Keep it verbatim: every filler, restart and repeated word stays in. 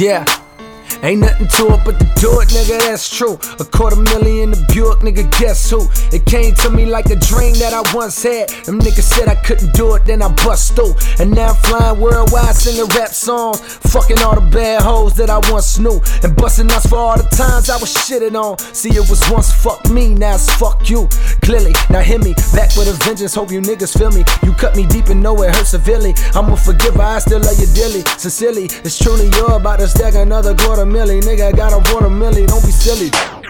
Yeah. Ain't nothing to it but to do it, nigga, that's true. A quarter million the Buick, nigga, guess who? It came to me like a dream that I once had. Them niggas said I couldn't do it, then I bust through. And now I'm flying worldwide singing rap songs, fucking all the bad hoes that I once knew, and busting us for all the times I was shitted on. See, it was once fuck me, now it's fuck you. Clearly, now hear me, back with a vengeance, hope you niggas feel me. You cut me deep and know it hurt severely. I'm a forgiver, I still love you dearly. Sincerely, it's truly you're about to stack another quarter milli. Nigga, I got a quarter milli, don't be silly.